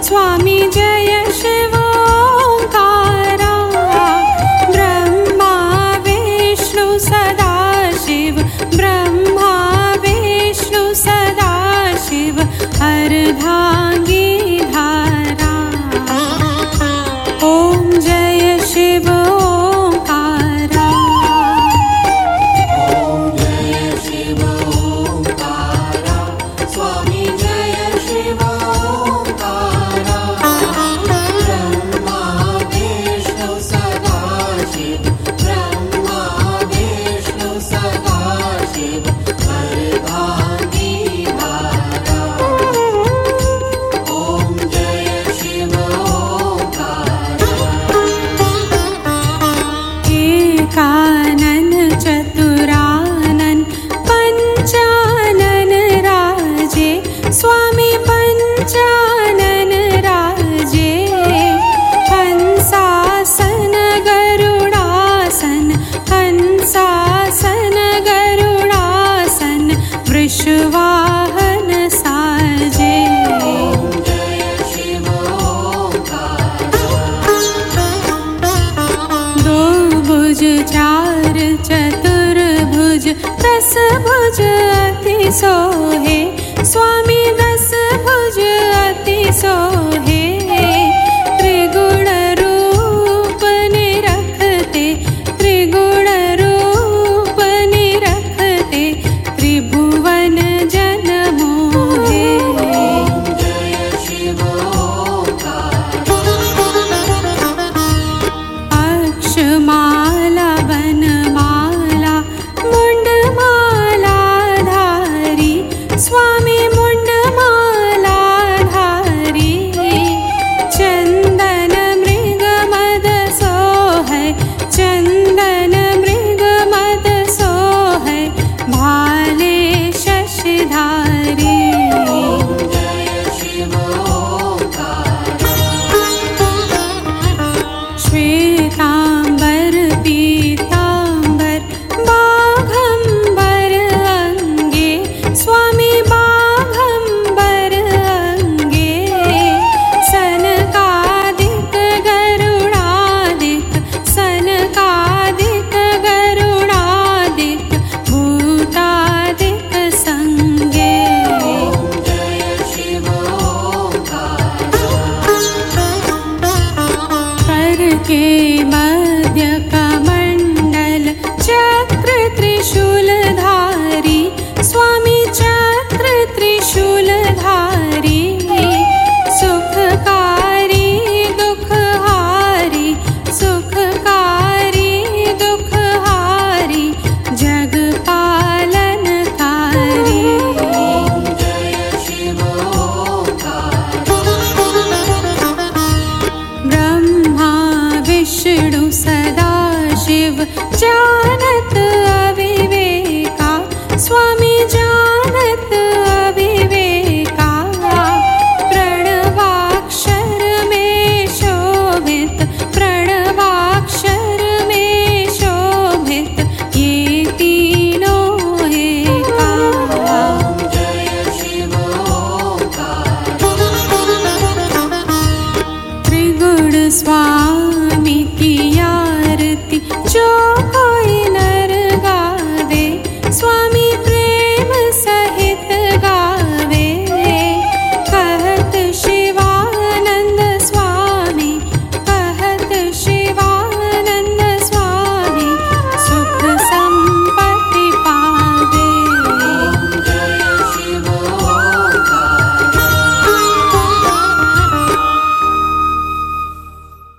स्वामी जय शिव ओंकारा। ब्रह्मा विष्णु सदा शिव, ब्रह्मा विष्णु सदा शिव, अर्धांगी धारा। ओम जय शिव ओंकारा। ओम जय शिव ओंकारा, स्वामी जय शिव ओंकारा। ब्रह्मा विष्णु सदा शिव, ब्रह्मा विष्णु सदा शिव, अर्धांगी धारा। ओम जय शिव ओंकारा। एकानन चतुरानन पंचानन राजे, स्वामी पंचानन राजे। हंसासन गरुडासन, हंसासन गरुडासन, वृषवाहन साजे। ओम जय शिव ओंकारा। दो भुज चार चतुर्भुज, दस भुज अति सोहे, स्वामी दस भुज अति सोहे। त्रिगुण रूप निरखते, त्रिगुण रूप निरखते, त्रिभुवन जन मोहे। ओम जय शिव ओंकारा। अक्षमाला वनमाला मुंडमाला धारी, स्वामी मुंडमाला धारी। चंदन मृग मद सोहै, चंदन मृग मद सोहै, भाले शशधारी। ओम जय शिव ओंकारा। श्वेतांबर पीतांबर बाघंबर अंगे, स्वामी बाघंबर अंगे। सनकादिक गरुडादिक, सनकादिक गरुडादिक, भूतादिक संगे। ओम जय शिव ओंकारा। कर के मध्य कमंडल चक्र त्रिशूलधारी, स्वामी चक्र त्रिशूलधारी। सुखकारी दुखहारी, सुखकारी दुखहारी, जगपालनकारी। ओम जय शिव ओंकारा। ब्रह्मा विष्णु सदा शिव, जान